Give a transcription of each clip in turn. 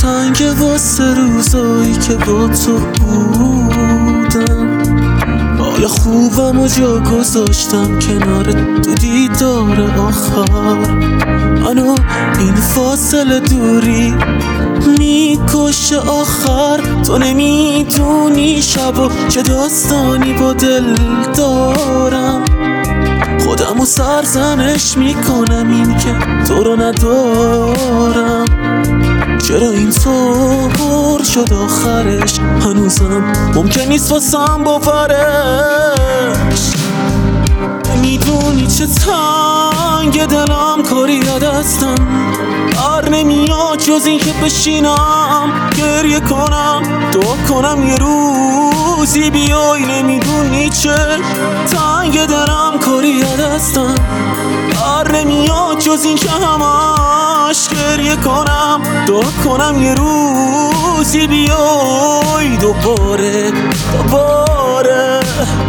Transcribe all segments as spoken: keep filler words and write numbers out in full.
تنگه واسه روزایی که با تو بودم. حال خوبم و جا گذاشتم کنار تو دیدار آخر. منو این فاصله دوری میکشه آخر. تو نمیدونی شبا چه داستانی با دل دارم. خودمو سرزنش میکنم این که تو رو ندارم. چرا این طور شد آخرش؟ هنوزم ممکن نیست واسم باورش. میدونی چه تنگ دلم کاری یاد هستم. بر نمیاد جز این که بشینم گریه کنم دعا کنم یه روزی بیای. نمیدونی چه تنگ دلم کاری یاد هستم. بر نمیاد جز این که همش گریه کنم دعا کنم یه روزی بیای دوباره دوباره.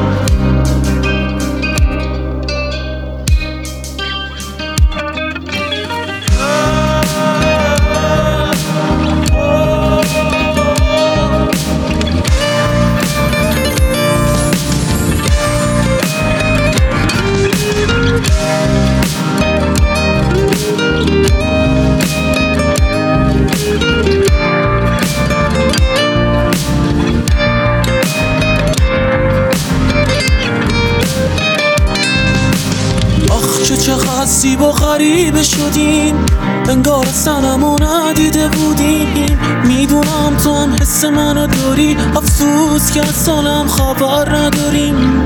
چقدر زیبا غریبه شدیم، انگار سنمو ندیده بودیم. میدونم تو هم حس منو داری، افسوس که از سالم خبر نداریم.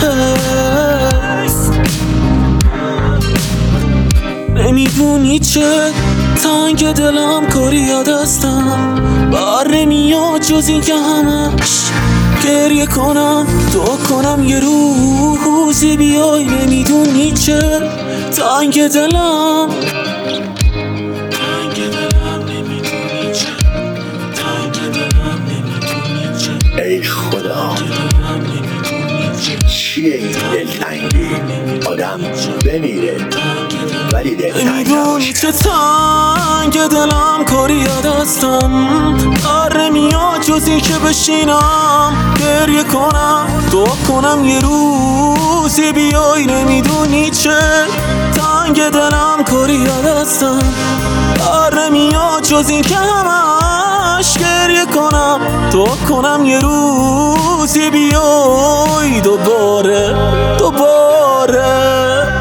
نمیدونی چه تنگ دلم کاری یاد هستم. بر نمیاد جز این که همش گریه کنم دعا کنم یه روزی بیای. نمیدونی چه تنگ دلم تنگ دلم نمیدونی چه تنگ دلم نمیدونی چه. ای خدا چیه این دلتنگی؟ آدم بمیره ولی دلتنگ نمیدونی چه تنگ دلم کاری یاد هستم. بر نمیاد جز این که بشینم گریه کنم دعا کنم یه روزی بیای. نمیدونی چه تنگ دلم کاری یاد هستم. بر نمیاد جز این که همش گریه کنم دعا کنم یه روزی بیای دوباره دوباره.